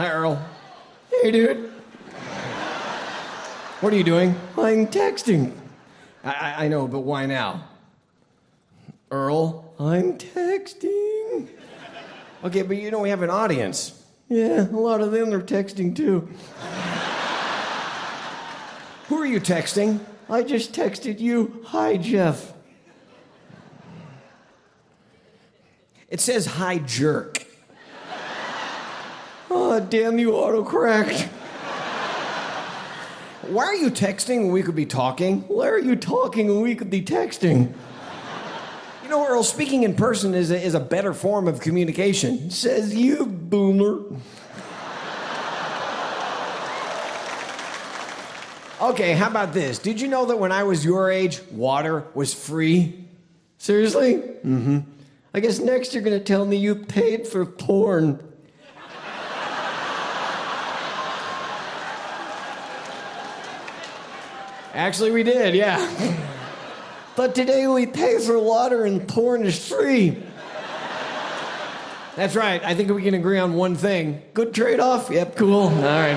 Hi, Earl. Hey, dude. What are you doing? I'm texting. I know, but why now? Earl, I'm texting. Okay, but we have an audience. Yeah, a lot of them are texting too. Who are you texting? I just texted you. Hi, Jeff. It says hi, jerk. Oh, damn you, autocorrect. Why are you texting when we could be talking? Why are you talking when we could be texting? You know, Earl, speaking in person is a better form of communication. Says you, boomer. Okay, how about this? Did you know that when I was your age, water was free? Seriously? Mm-hmm. I guess next you're going to tell me you paid for porn. Actually, we did, yeah. But today we pay for water and porn is free. That's right. I think we can agree on one thing. Good trade-off? Yep, cool. All right.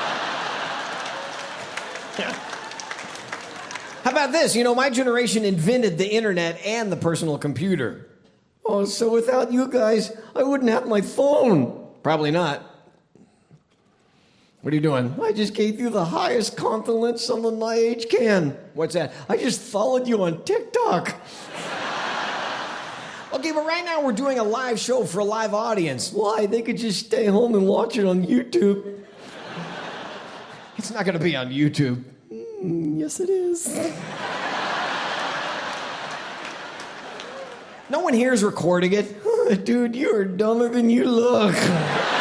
How about this? You know, my generation invented the internet and the personal computer. Oh, so without you guys, I wouldn't have my phone. Probably not. What are you doing? I just gave you the highest compliment someone my age can. What's that? I just followed you on TikTok. Okay, but right now we're doing a live show for a live audience. Why? They could just stay home and watch it on YouTube. It's not going to be on YouTube. Yes, it is. No one here is recording it. Dude, you are dumber than you look.